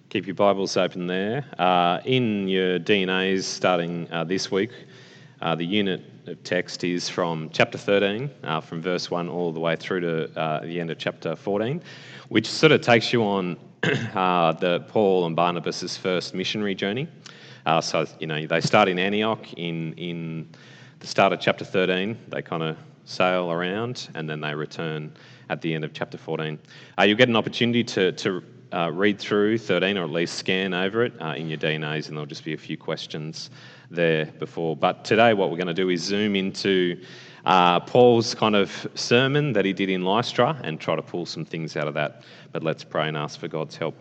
Keep your Bibles open there. In your DNAs starting this week, the unit of text is from chapter 13, from verse 1 all the way through to the end of chapter 14, which sort of takes you on the Paul and Barnabas' first missionary journey. They start in Antioch in the start of chapter 13. They kind of sail around and then they return at the end of chapter 14. You'll get an opportunity to read through 13, or at least scan over it in your DNAs, and there'll just be a few questions there before. But today what we're going to do is zoom into Paul's kind of sermon that he did in Lystra and try to pull some things out of that. But let's pray and ask for God's help.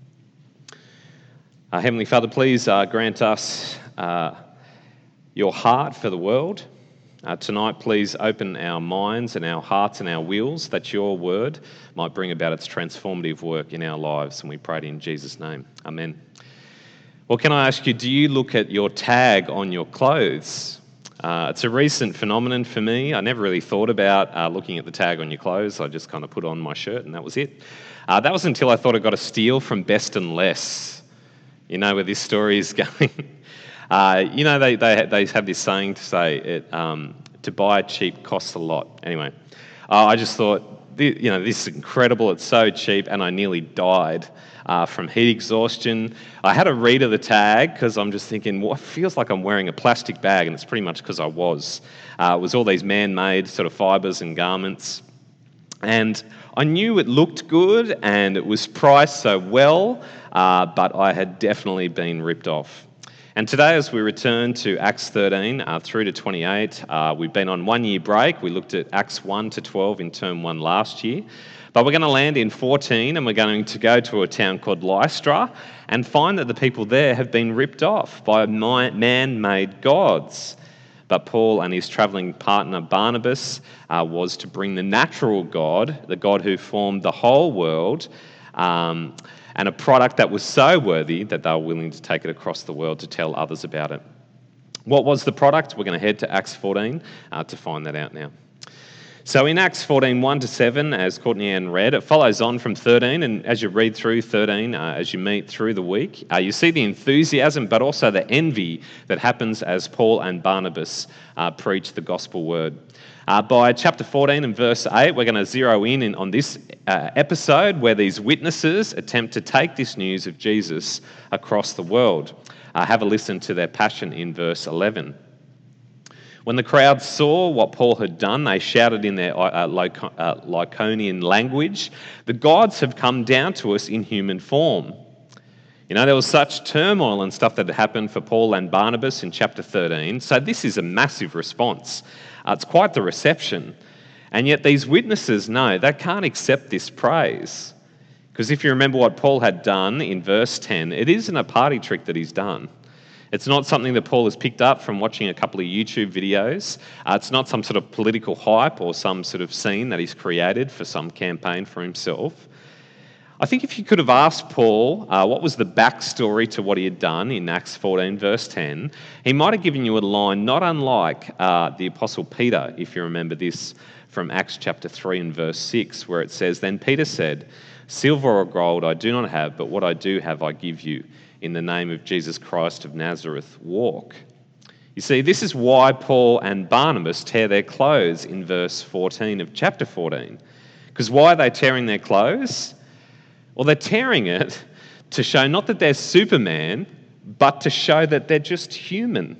Heavenly Father, please grant us your heart for the world. Tonight, please open our minds and our hearts and our wills that your word might bring about its transformative work in our lives. And we pray it in Jesus' name. Amen. Well, can I ask you, do you look at your tag on your clothes? It's a recent phenomenon for me. I never really thought about looking at the tag on your clothes. I just kind of put on my shirt and that was it. That was until I thought I got a steal from Best and Less. You know where this story is going? They have this saying to say to buy cheap costs a lot. Anyway, I just thought, this is incredible. It's so cheap, and I nearly died from heat exhaustion. I had a read of the tag because I'm just thinking, it feels like I'm wearing a plastic bag, and it's pretty much because I was. It was all these man-made sort of fibres and garments. And I knew it looked good and it was priced so well, but I had definitely been ripped off. And today, as we return to Acts 13 through to 28, we've been on 1 year break. We looked at Acts 1 to 12 in term 1 last year. But we're going to land in 14 and we're going to go to a town called Lystra and find that the people there have been ripped off by man-made gods. But Paul and his travelling partner Barnabas was to bring the natural God, the God who formed the whole world, and a product that was so worthy that they were willing to take it across the world to tell others about it. What was the product? We're going to head to Acts 14 to find that out now. So in Acts 14, 1 to 7, as Courtney Ann read, it follows on from 13, and as you read through 13, as you meet through the week, you see the enthusiasm but also the envy that happens as Paul and Barnabas preach the gospel word. By chapter 14 and verse 8, we're going to zero in on this episode where these witnesses attempt to take this news of Jesus across the world. Have a listen to their passion in verse 11. When the crowd saw what Paul had done, they shouted in their Lycaonian language, "The gods have come down to us in human form." There was such turmoil and stuff that had happened for Paul and Barnabas in chapter 13, so this is a massive response. It's quite the reception. And yet these witnesses know they can't accept this praise. Because if you remember what Paul had done in verse 10, it isn't a party trick that he's done. It's not something that Paul has picked up from watching a couple of YouTube videos. It's not some sort of political hype or some sort of scene that he's created for some campaign for himself. I think if you could have asked Paul what was the backstory to what he had done in Acts 14 verse 10, he might have given you a line not unlike the Apostle Peter, if you remember this from Acts chapter 3 and verse 6, where it says, "Then Peter said, 'Silver or gold I do not have, but what I do have I give you. In the name of Jesus Christ of Nazareth, walk.'" You see, this is why Paul and Barnabas tear their clothes in verse 14 of chapter 14. Because why are they tearing their clothes? Well, they're tearing it to show not that they're Superman, but to show that they're just human.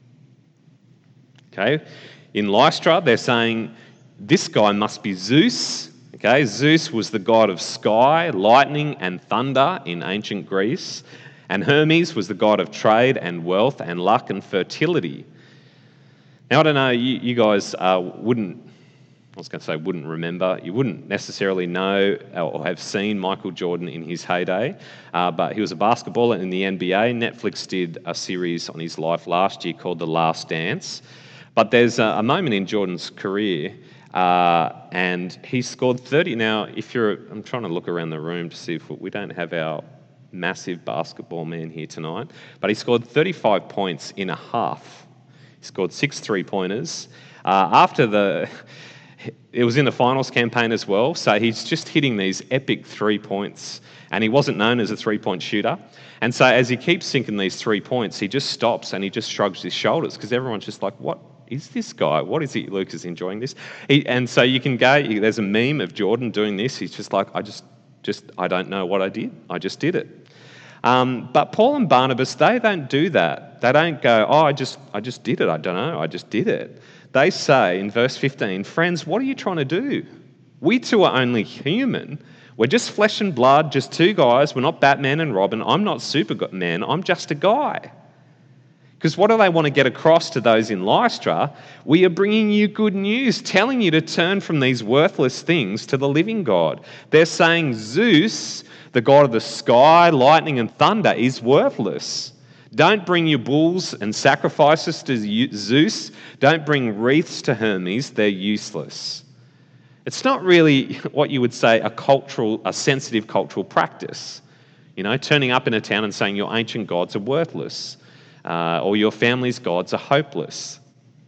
Okay? In Lystra, they're saying, this guy must be Zeus. Okay? Zeus was the god of sky, lightning, and thunder in ancient Greece. And Hermes was the god of trade and wealth and luck and fertility. Now, I don't know, you guys wouldn't remember, you wouldn't necessarily know or have seen Michael Jordan in his heyday, but he was a basketballer in the NBA. Netflix did a series on his life last year called The Last Dance. But there's a moment in Jordan's career, and he scored 30. Now, I'm trying to look around the room to see if we don't have our massive basketball man here tonight, but he scored 35 points in a half. He scored 6 3-pointers. It was in the finals campaign as well, so he's just hitting these epic 3 points, and he wasn't known as a three-point shooter. And so as he keeps sinking these 3 points, he just stops and he just shrugs his shoulders because everyone's just like, what is this guy? What is he? Luke is enjoying this. And so you can go, there's a meme of Jordan doing this. He's just like, I don't know what I did. I just did it. But Paul and Barnabas, they don't do that. They don't go, I just did it. I don't know. I just did it. They say in verse 15, friends, what are you trying to do? We two are only human. We're just flesh and blood, just two guys. We're not Batman and Robin. I'm not Superman. I'm just a guy. Because what do they want to get across to those in Lystra? We are bringing you good news, telling you to turn from these worthless things to the living God. They're saying Zeus, the god of the sky, lightning and thunder, is worthless. Don't bring your bulls and sacrifices to Zeus. Don't bring wreaths to Hermes. They're useless. It's not really what you would say a sensitive cultural practice. Turning up in a town and saying your ancient gods are worthless, or your family's gods are hopeless.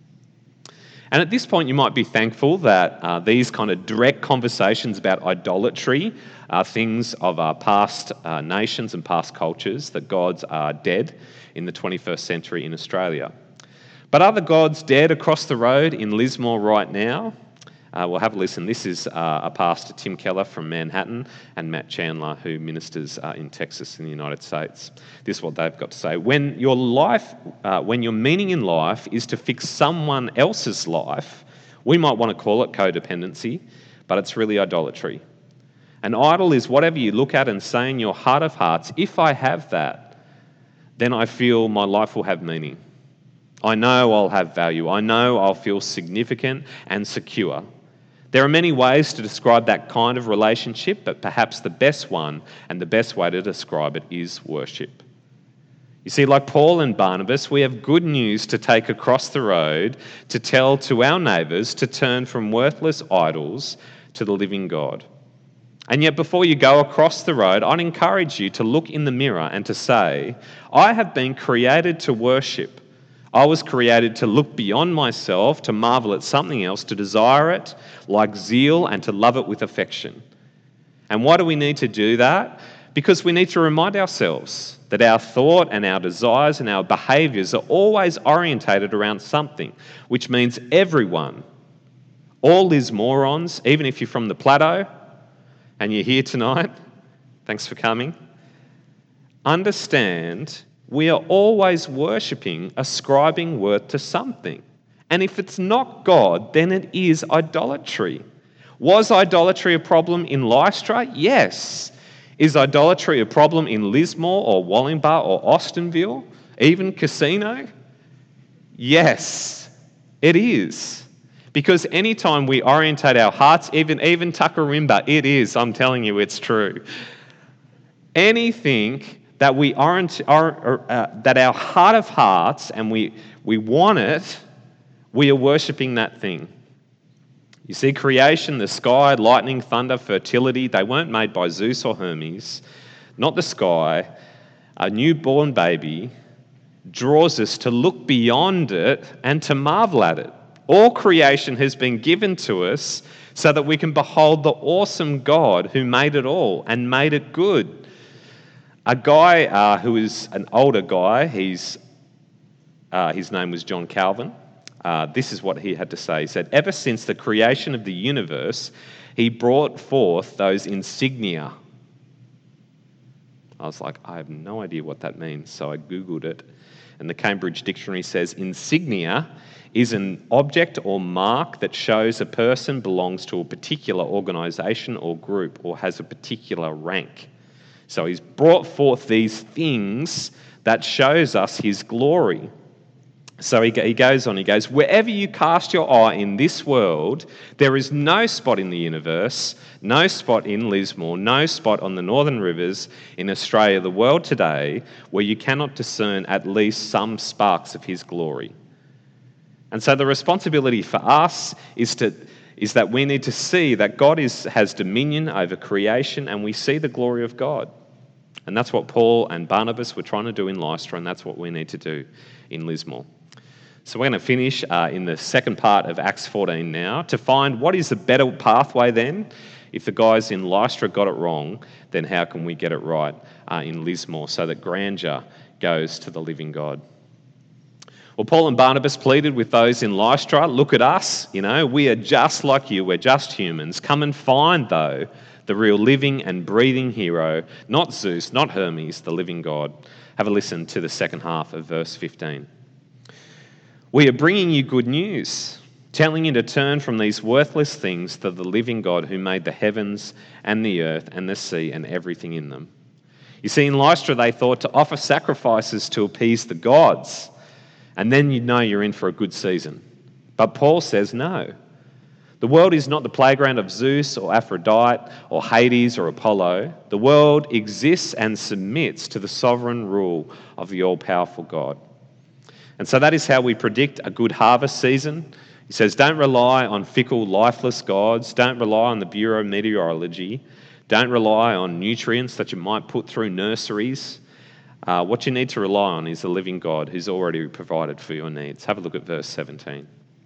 And at this point, you might be thankful that these kind of direct conversations about idolatry are things of our past nations and past cultures, that gods are dead in the 21st century in Australia. But are the gods dead across the road in Lismore right now? We'll have a listen. This is a pastor, Tim Keller from Manhattan, and Matt Chandler, who ministers in Texas in the United States. This is what they've got to say. When your meaning in life is to fix someone else's life, we might want to call it codependency, but it's really idolatry. An idol is whatever you look at and say in your heart of hearts, if I have that, then I feel my life will have meaning. I know I'll have value. I know I'll feel significant and secure. There are many ways to describe that kind of relationship, but perhaps the best one and the best way to describe it is worship. You see, like Paul and Barnabas, we have good news to take across the road to tell to our neighbours to turn from worthless idols to the living God. And yet before you go across the road, I'd encourage you to look in the mirror and to say, I have been created to worship. I was created to look beyond myself, to marvel at something else, to desire it like zeal and to love it with affection. And why do we need to do that? Because we need to remind ourselves that our thought and our desires and our behaviours are always orientated around something, which means everyone, all Lismorons, even if you're from the Plateau and you're here tonight, thanks for coming, understand we are always worshipping, ascribing worth to something. And if it's not God, then it is idolatry. Was idolatry a problem in Lystra? Yes. Is idolatry a problem in Lismore or Wallumbah or Austinville, even Casino? Yes, it is. Because anytime we orientate our hearts, even Tuckarimba, it is, I'm telling you, it's true. Anything that we that our heart of hearts and we want it, we are worshipping that thing. You see, creation, the sky, lightning, thunder, fertility, they weren't made by Zeus or Hermes, not the sky. A newborn baby draws us to look beyond it and to marvel at it. All creation has been given to us so that we can behold the awesome God who made it all and made it good. A guy who is an older guy, his name was John Calvin. This is what he had to say. He said, ever since the creation of the universe, he brought forth those insignia. I was like, I have no idea what that means, so I Googled it. And the Cambridge Dictionary says, insignia is an object or mark that shows a person belongs to a particular organisation or group or has a particular rank. So he's brought forth these things that shows us his glory. So he goes on, he goes, wherever you cast your eye in this world, there is no spot in the universe, no spot in Lismore, no spot on the Northern Rivers in Australia, the world today, where you cannot discern at least some sparks of his glory. And so the responsibility for us is that we need to see that God has dominion over creation and we see the glory of God. And that's what Paul and Barnabas were trying to do in Lystra, and that's what we need to do in Lismore. So we're going to finish in the second part of Acts 14 now to find what is the better pathway then. If the guys in Lystra got it wrong, then how can we get it right in Lismore so that grandeur goes to the living God? Well, Paul and Barnabas pleaded with those in Lystra, look at us, we are just like you, we're just humans. Come and find, though, the real living and breathing hero, not Zeus, not Hermes, the living God. Have a listen to the second half of verse 15. We are bringing you good news, telling you to turn from these worthless things to the living God who made the heavens and the earth and the sea and everything in them. You see, in Lystra they thought to offer sacrifices to appease the gods, and then you'd know you're in for a good season. But Paul says no. The world is not the playground of Zeus or Aphrodite or Hades or Apollo. The world exists and submits to the sovereign rule of the all-powerful God. And so that is how we predict a good harvest season. He says, don't rely on fickle, lifeless gods. Don't rely on the Bureau of Meteorology. Don't rely on nutrients that you might put through nurseries. What you need to rely on is the living God who's already provided for your needs. Have a look at verse 17.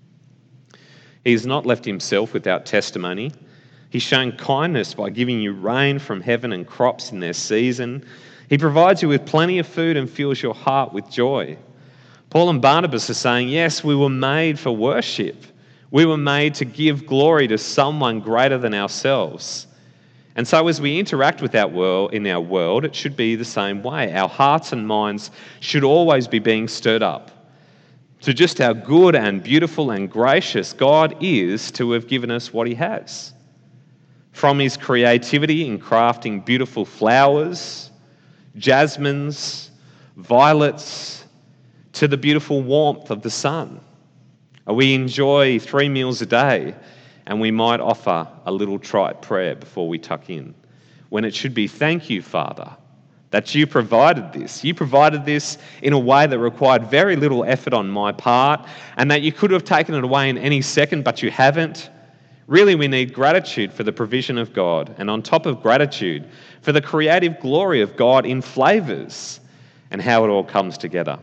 He has not left himself without testimony. He's shown kindness by giving you rain from heaven and crops in their season. He provides you with plenty of food and fills your heart with joy. Paul and Barnabas are saying, yes, we were made for worship. We were made to give glory to someone greater than ourselves. And so as we interact with our world, it should be the same way. Our hearts and minds should always be being stirred up to just how good and beautiful and gracious God is to have given us what he has. From his creativity in crafting beautiful flowers, jasmines, violets, to the beautiful warmth of the sun. We enjoy 3 meals a day, and we might offer a little trite prayer before we tuck in, when it should be, thank you, Father, that you provided this. You provided this in a way that required very little effort on my part, and that you could have taken it away in any second, but you haven't. Really, we need gratitude for the provision of God, and on top of gratitude, for the creative glory of God in flavours and how it all comes together.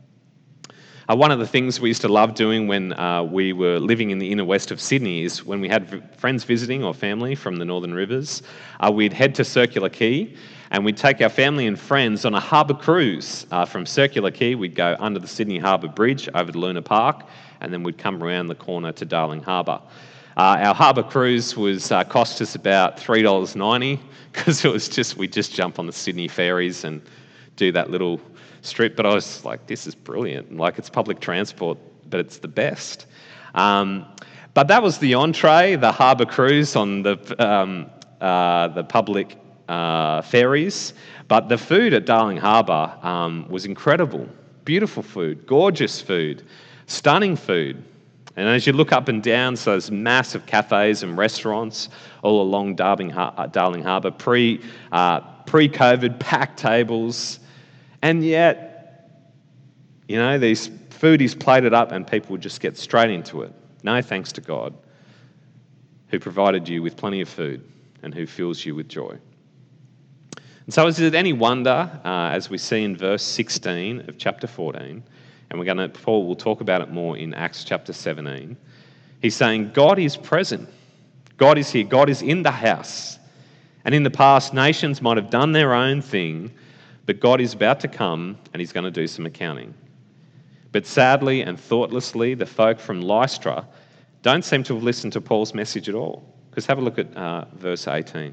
One of the things we used to love doing when we were living in the inner west of Sydney is when we had friends visiting or family from the Northern Rivers, we'd head to Circular Quay and we'd take our family and friends on a harbour cruise. From Circular Quay, we'd go under the Sydney Harbour Bridge over to Luna Park, and then we'd come around the corner to Darling Harbour. Our harbour cruise was cost us about $3.90 because we'd just jump on the Sydney ferries and do that little strip. But I was like, this is brilliant. Like, it's public transport, but it's the best. But that was the entree, the harbour cruise on the public ferries. But the food at Darling Harbour was incredible. Beautiful food, gorgeous food, stunning food. And as you look up and down, so there's massive cafes and restaurants all along Darling Harbour, pre-COVID, packed tables. And yet, these food is plated up and people would just get straight into it. No thanks to God, who provided you with plenty of food and who fills you with joy. And so is it any wonder, as we see in verse 16 of chapter 14, and Paul will talk about it more in Acts chapter 17, he's saying God is present. God is here. God is in the house. And in the past, nations might have done their own thing, but God is about to come and he's going to do some accounting. But sadly and thoughtlessly, the folk from Lystra don't seem to have listened to Paul's message at all. Because have a look at verse 18.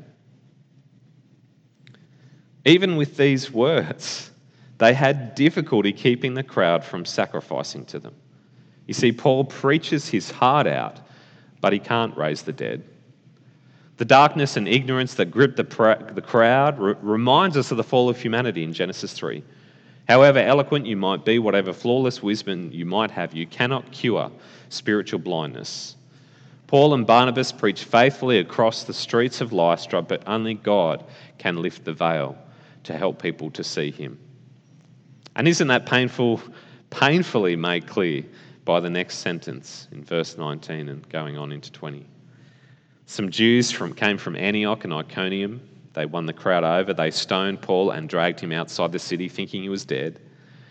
Even with these words, they had difficulty keeping the crowd from sacrificing to them. You see, Paul preaches his heart out, but he can't raise the dead. The darkness and ignorance that gripped the crowd reminds us of the fall of humanity in Genesis 3. However eloquent you might be, whatever flawless wisdom you might have, you cannot cure spiritual blindness. Paul and Barnabas preach faithfully across the streets of Lystra, but only God can lift the veil to help people to see him. And isn't that painfully made clear by the next sentence in verse 19 and going on into 20? Some Jews came from Antioch and Iconium. They won the crowd over. They stoned Paul and dragged him outside the city thinking he was dead.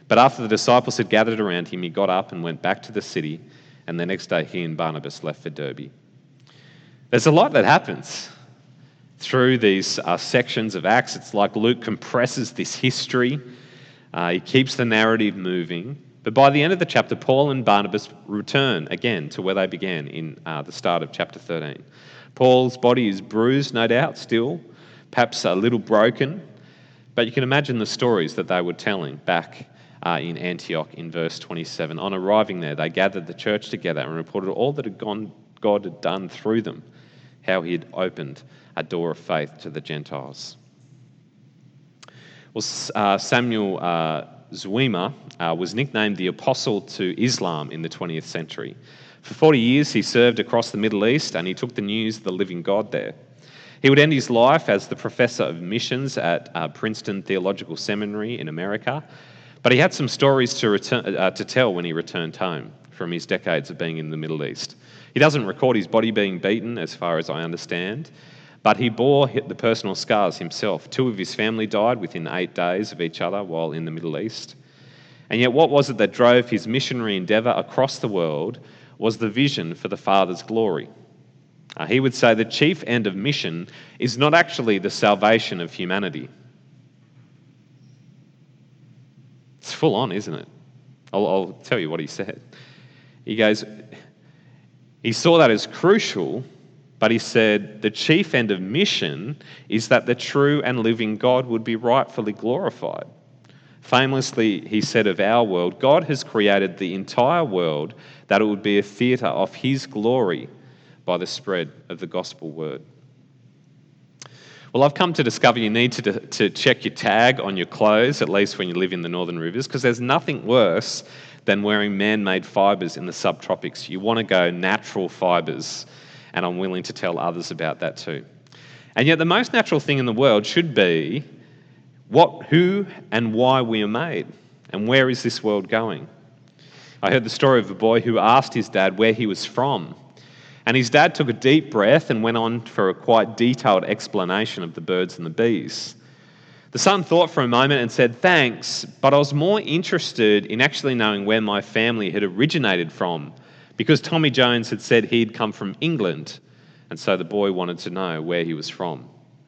But after the disciples had gathered around him, he got up and went back to the city, and the next day he and Barnabas left for Derbe. There's a lot that happens through these sections of Acts. It's like Luke compresses this history. He keeps the narrative moving. But by the end of the chapter, Paul and Barnabas return again to where they began in the start of chapter 13. Paul's body is bruised, no doubt, still, perhaps a little broken. But you can imagine the stories that they were telling back in Antioch in verse 27. On arriving there, they gathered the church together and reported all that God had done through them, how he had opened a door of faith to the Gentiles. Well, Samuel Zwima was nicknamed the Apostle to Islam in the 20th century. For 40 years, he served across the Middle East and he took the news of the living God there. He would end his life as the professor of missions at Princeton Theological Seminary in America, but he had some stories to tell when he returned home from his decades of being in the Middle East. He doesn't record his body being beaten, as far as I understand, but he bore the personal scars himself. 2 of his family died within 8 days of each other while in the Middle East. And yet what was it that drove his missionary endeavour across the world was the vision for the Father's glory. He would say the chief end of mission is not actually the salvation of humanity. It's full on, isn't it? I'll tell you what he said. He goes, he saw that as crucial, but he said the chief end of mission is that the true and living God would be rightfully glorified. Famously, he said of our world, God has created the entire world that it would be a theatre of his glory by the spread of the gospel word. Well, I've come to discover you need to check your tag on your clothes, at least when you live in the Northern Rivers, because there's nothing worse than wearing man-made fibres in the subtropics. You want to go natural fibres, and I'm willing to tell others about that too. And yet the most natural thing in the world should be who and why we are made, and where is this world going? I heard the story of a boy who asked his dad where he was from, and his dad took a deep breath and went on for a quite detailed explanation of the birds and the bees. The son thought for a moment and said, "Thanks, but I was more interested in actually knowing where my family had originated from, because Tommy Jones had said he'd come from England," and so the boy wanted to know where he was from.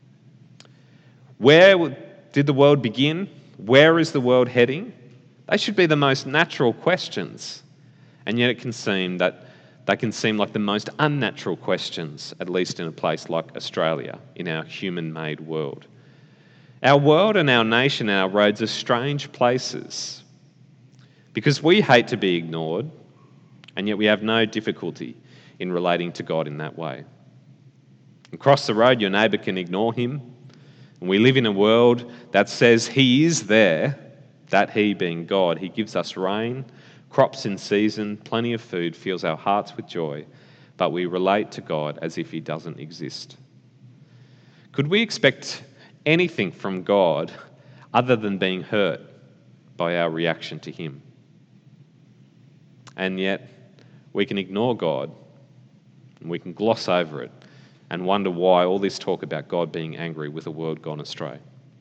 Where did the world begin? Where is the world heading? They should be the most natural questions, and yet it can seem that they can seem like the most unnatural questions, at least in a place like Australia, in our human-made world. Our world and our nation and our roads are strange places because we hate to be ignored, and yet we have no difficulty in relating to God in that way. Across the road, your neighbour can ignore him, and we live in a world that says he is there, that he being God. He gives us rain, crops in season, plenty of food, fills our hearts with joy, but we relate to God as if he doesn't exist. Could we expect anything from God other than being hurt by our reaction to him? And yet we can ignore God and we can gloss over it and wonder why all this talk about God being angry with a world gone astray.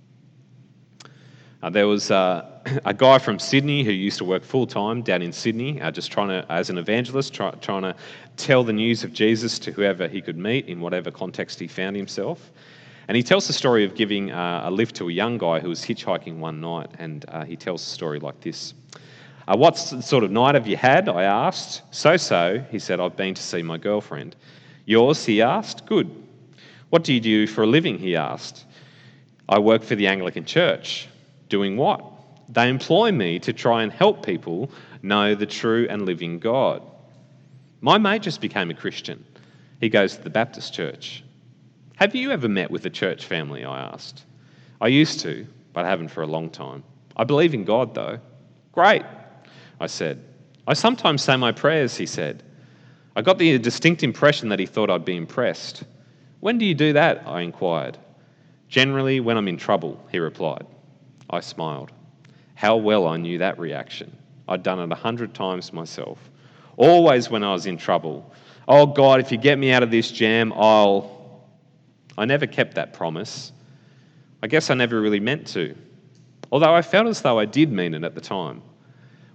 There was a guy from Sydney who used to work full-time down in Sydney, just trying to, as an evangelist, trying to tell the news of Jesus to whoever he could meet in whatever context he found himself. And he tells the story of giving a lift to a young guy who was hitchhiking one night, and he tells the story like this. "What sort of night have you had?" I asked. So, he said, "I've been to see my girlfriend." "Yours?" he asked. "Good." "What do you do for a living?" he asked. "I work for the Anglican Church." "Doing what?" "They employ me to try and help people know the true and living God." "My mate just became a Christian. He goes to the Baptist church." "Have you ever met with the church family?" I asked. "I used to, but I haven't for a long time. I believe in God, though." "Great," I said. "I sometimes say my prayers," he said. I got the distinct impression that he thought I'd be impressed. "When do you do that?" I inquired. "Generally when I'm in trouble," he replied. I smiled. How well I knew that reaction. I'd done it 100 times myself. Always when I was in trouble. "Oh God, if you get me out of this jam, I never kept that promise. I guess I never really meant to. Although I felt as though I did mean it at the time.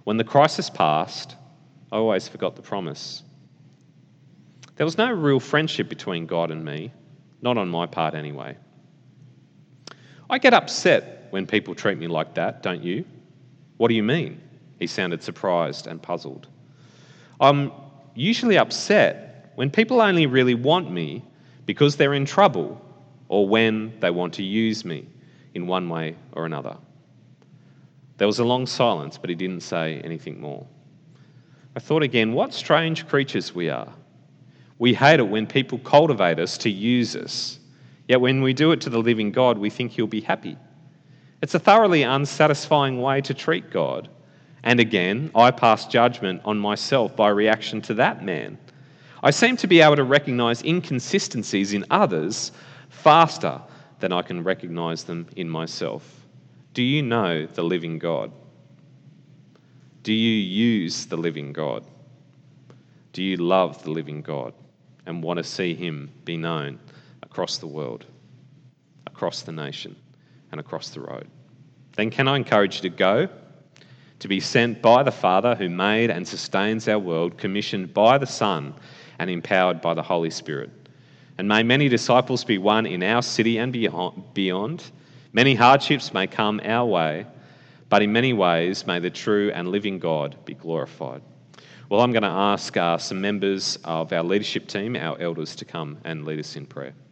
When the crisis passed, I always forgot the promise. There was no real friendship between God and me, not on my part anyway. I get upset when people treat me like that, don't you? What do you mean? He sounded surprised and puzzled. I'm usually upset when people only really want me because they're in trouble or when they want to use me in one way or another. There was a long silence, but he didn't say anything more. I thought again, what strange creatures we are. We hate it when people cultivate us to use us. Yet when we do it to the living God, we think he'll be happy. It's a thoroughly unsatisfying way to treat God. And again, I pass judgment on myself by reaction to that man. I seem to be able to recognise inconsistencies in others faster than I can recognise them in myself. Do you know the living God? Do you use the living God? Do you love the living God and want to see him be known across the world, across the nation, and across the road? Then can I encourage you to go, to be sent by the Father who made and sustains our world, commissioned by the Son and empowered by the Holy Spirit. And may many disciples be won in our city and beyond. Many hardships may come our way, but in many ways may the true and living God be glorified. Well, I'm going to ask some members of our leadership team, our elders, to come and lead us in prayer.